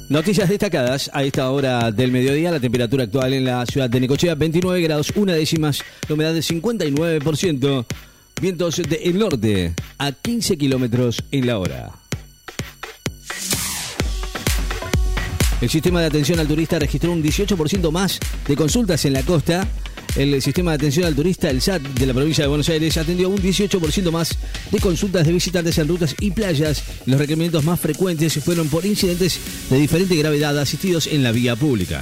Noticias destacadas a esta hora del mediodía. La temperatura actual en la ciudad de Necochea, 29 grados 1 décimas, la humedad del 59%, vientos del norte a 15 kilómetros en la hora. El sistema de atención al turista registró un 18% más de consultas en la costa. El sistema de atención al turista, el SAT, de la provincia de Buenos Aires, atendió un 18% más de consultas de visitantes en rutas y playas. Los requerimientos más frecuentes fueron por incidentes de diferente gravedad asistidos en la vía pública.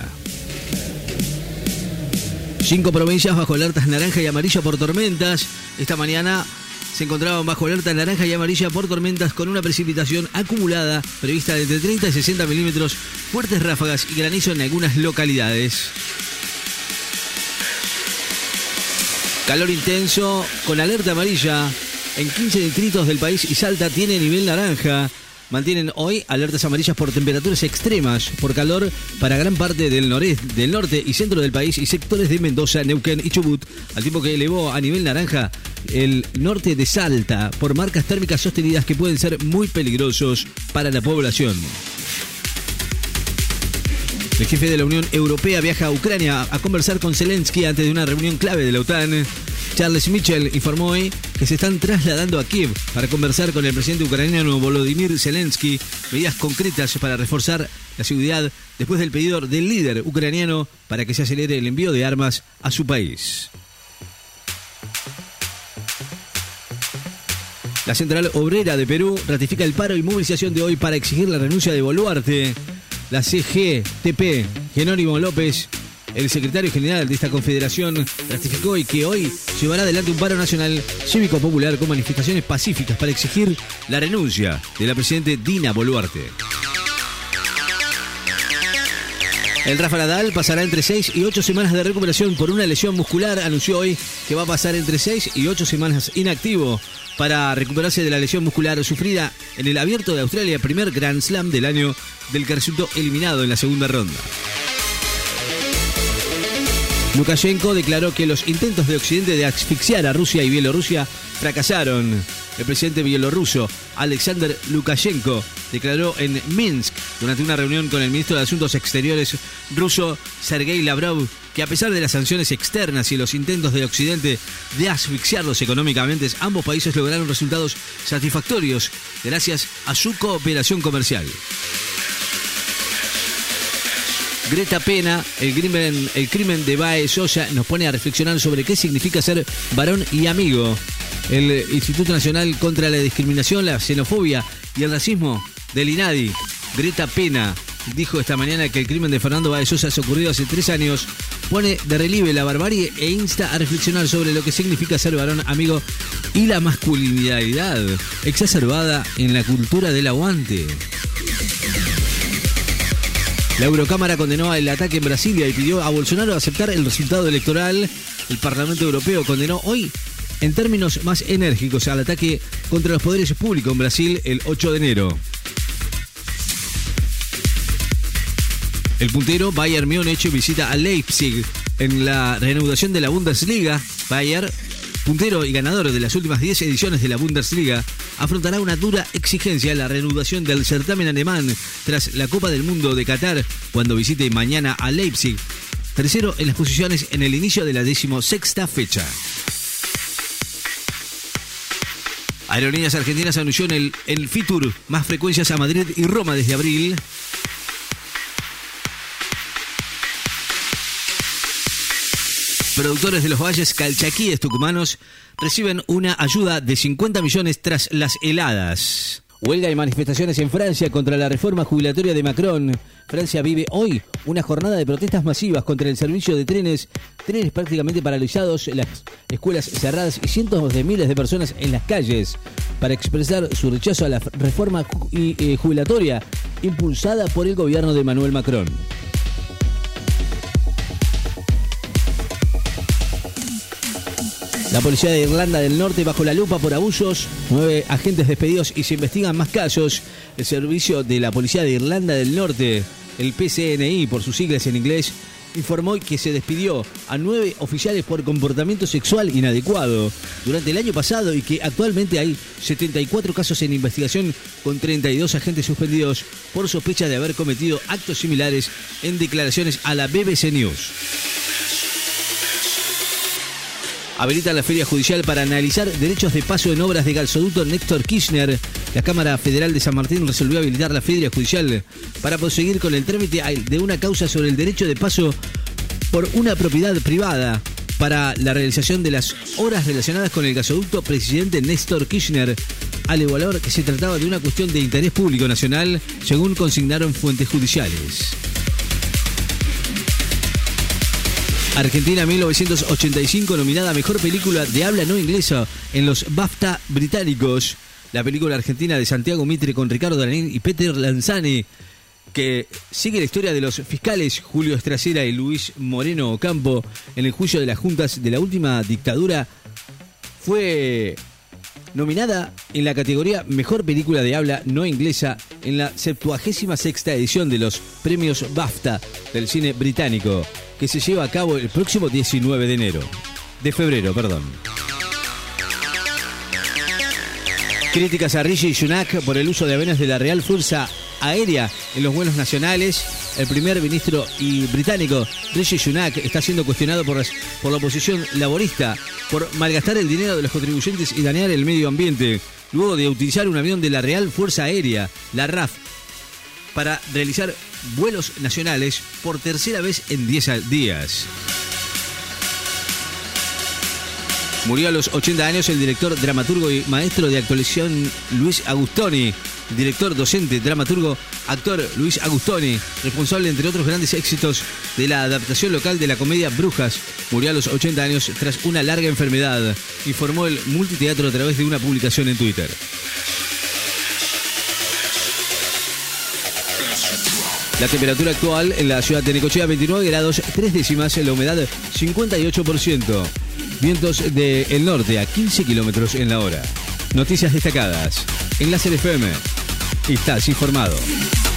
5 provincias bajo alertas naranja y amarilla por tormentas. Esta mañana se encontraban bajo alerta naranja y amarilla por tormentas con una precipitación acumulada prevista de entre 30 y 60 milímetros, fuertes ráfagas y granizo en algunas localidades. Calor intenso con alerta amarilla en 15 distritos del país y Salta tiene nivel naranja. Mantienen hoy alertas amarillas por temperaturas extremas, por calor para gran parte del norte y centro del país y sectores de Mendoza, Neuquén y Chubut, al tiempo que elevó a nivel naranja el norte de Salta por marcas térmicas sostenidas que pueden ser muy peligrosos para la población. El jefe de la Unión Europea viaja a Ucrania a conversar con Zelensky antes de una reunión clave de la OTAN. Charles Michel informó hoy que se están trasladando a Kiev para conversar con el presidente ucraniano Volodymyr Zelensky medidas concretas para reforzar la seguridad después del pedido del líder ucraniano para que se acelere el envío de armas a su país. La Central Obrera de Perú ratifica el paro y movilización de hoy para exigir la renuncia de Boluarte. La CGTP, Jerónimo López, el secretario general de esta confederación, ratificó que hoy llevará adelante un paro nacional cívico-popular con manifestaciones pacíficas para exigir la renuncia de la presidenta Dina Boluarte. El Rafa Nadal pasará entre 6 y 8 semanas de recuperación por una lesión muscular. Anunció hoy que va a pasar entre 6 y 8 semanas inactivo para recuperarse de la lesión muscular sufrida en el Abierto de Australia, primer Grand Slam del año, del que resultó eliminado en la segunda ronda. Lukashenko declaró que los intentos de Occidente de asfixiar a Rusia y Bielorrusia fracasaron. El presidente bielorruso Alexander Lukashenko declaró en Minsk durante una reunión con el ministro de Asuntos Exteriores ruso Sergei Lavrov que a pesar de las sanciones externas y los intentos de Occidente de asfixiarlos económicamente, ambos países lograron resultados satisfactorios gracias a su cooperación comercial. Greta Pena, el crimen de Bae Sosa, nos pone a reflexionar sobre qué significa ser varón y amigo. El Instituto Nacional contra la Discriminación, la Xenofobia y el Racismo del INADI, Greta Pena, dijo esta mañana que el crimen de Fernando Bae Sosa ocurrido hace 3 años, pone de relieve la barbarie e insta a reflexionar sobre lo que significa ser varón amigo y la masculinidad exacerbada en la cultura del aguante. La Eurocámara condenó el ataque en Brasilia y pidió a Bolsonaro aceptar el resultado electoral. El Parlamento Europeo condenó hoy en términos más enérgicos al ataque contra los poderes públicos en Brasil el 8 de enero. El puntero Bayern Múnich visita a Leipzig en la reanudación de la Bundesliga. Bayern, puntero y ganador de las últimas 10 ediciones de la Bundesliga, afrontará una dura exigencia en la reanudación del certamen alemán tras la Copa del Mundo de Qatar cuando visite mañana a Leipzig, tercero en las posiciones en el inicio de la 16ª fecha. Aerolíneas Argentinas anunció en el Fitur más frecuencias a Madrid y Roma desde abril. Productores de los valles calchaquíes tucumanos reciben una ayuda de 50 millones tras las heladas. Huelga y manifestaciones en Francia contra la reforma jubilatoria de Macron. Francia vive hoy una jornada de protestas masivas contra el servicio de trenes prácticamente paralizados, las escuelas cerradas y cientos de miles de personas en las calles para expresar su rechazo a la reforma jubilatoria impulsada por el gobierno de Emmanuel Macron. La policía de Irlanda del Norte bajo la lupa por abusos, 9 agentes despedidos y se investigan más casos. El servicio de la policía de Irlanda del Norte, el PCNI por sus siglas en inglés, informó que se despidió a 9 oficiales por comportamiento sexual inadecuado durante el año pasado y que actualmente hay 74 casos en investigación con 32 agentes suspendidos por sospecha de haber cometido actos similares en declaraciones a la BBC News. Habilita la feria judicial para analizar derechos de paso en obras de gasoducto Néstor Kirchner. La Cámara Federal de San Martín resolvió habilitar la feria judicial para proseguir con el trámite de una causa sobre el derecho de paso por una propiedad privada para la realización de las obras relacionadas con el gasoducto Presidente Néstor Kirchner, al evaluar que se trataba de una cuestión de interés público nacional, según consignaron fuentes judiciales. Argentina 1985, nominada a Mejor Película de Habla No Inglesa en los BAFTA británicos. La película argentina de Santiago Mitre con Ricardo Darín y Peter Lanzani, que sigue la historia de los fiscales Julio Estracera y Luis Moreno Ocampo en el juicio de las juntas de la última dictadura, fue nominada en la categoría Mejor Película de Habla No Inglesa en la 76ª edición de los premios BAFTA del cine británico, que se lleva a cabo el próximo 19 de febrero. Críticas a Rishi Sunak por el uso de aviones de la Real Fuerza Aérea en los vuelos nacionales. El primer ministro británico Rishi Sunak está siendo cuestionado por la oposición laborista por malgastar el dinero de los contribuyentes y dañar el medio ambiente, luego de utilizar un avión de la Real Fuerza Aérea, la RAF, para realizar vuelos nacionales por tercera vez en 10 días. Murió a los 80 años el director, dramaturgo y maestro de actuación Luis Agustoni. Director, docente, dramaturgo, actor Luis Agustoni, responsable entre otros grandes éxitos de la adaptación local de la comedia Brujas. Murió a los 80 años tras una larga enfermedad, informó el Multiteatro a través de una publicación en Twitter. La temperatura actual en la ciudad de Necochea, 29 grados 3 décimas, la humedad 58%. Vientos del norte a 15 kilómetros en la hora. Noticias destacadas en Láser FM. Estás informado.